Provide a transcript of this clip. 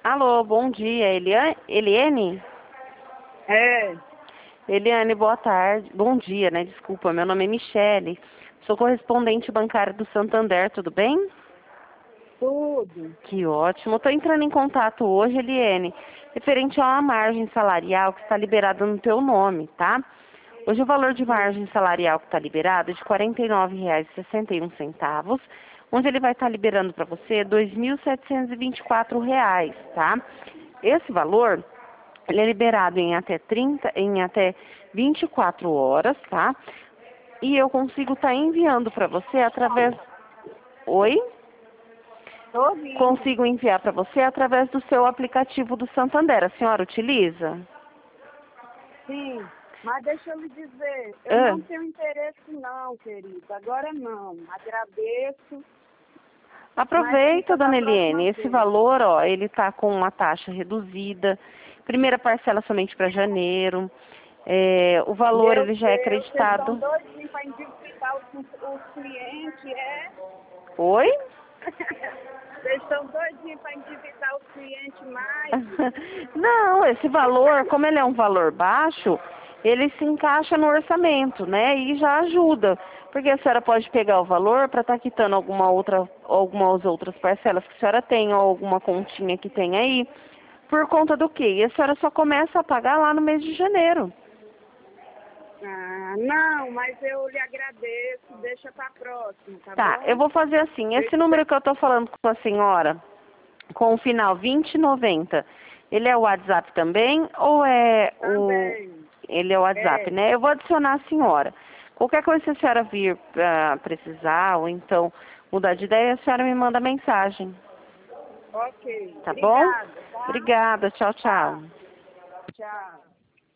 Alô, bom dia, Eliane? É, Eliane, boa tarde. Bom dia, né? Desculpa, meu nome é Michele. Sou correspondente bancária do Santander, tudo bem? tudo. Que ótimo. Estou entrando em contato hoje, Eliane, referente a uma margem salarial que está liberada no teu nome, tá? Hoje o valor de margem salarial que está liberado é de R$ 49,61, onde ele vai estar liberando para você R$ 2.724, tá? Esse valor, ele é liberado em até 24 horas, tá? E eu consigo estar enviando para você através... Oi? Tô ouvindo. Consigo enviar para você através do seu aplicativo do Santander. A senhora utiliza? Sim, mas deixa eu lhe dizer, eu Ah. não tenho interesse não, querido. Agora não. Agradeço, mas Aproveita, fica da dona próxima Eliane, esse vez. valor, ó, ele tá com uma taxa reduzida. Primeira parcela somente para janeiro. O valor, Meu ele já é Deus, vocês estão acreditado. doidinhos para endividar os clientes, é? Oi? Vocês estão doidinhos para endividar os clientes mais? Não, esse valor, como ele é um valor baixo, ele se encaixa no orçamento, né? E já ajuda. Porque a senhora pode pegar o valor para estar quitando algumas outras parcelas que a senhora tem, ou alguma continha que tem aí. Por conta do quê? E a senhora só começa a pagar lá no mês de janeiro. Ah, não, mas eu lhe agradeço. Deixa para próxima, tá Tá, eu bom? vou fazer assim. Eu Esse número espero que eu tô falando com a senhora, com o final 2090, ele é o WhatsApp também ou é o... também. Ele é o WhatsApp, É, né? Eu vou adicionar a senhora. Qualquer coisa que a senhora vir precisar ou então mudar de ideia, a senhora me manda mensagem, ok. tá bom? Obrigada, tá? Obrigada, tchau, tchau. Tá. Tchau.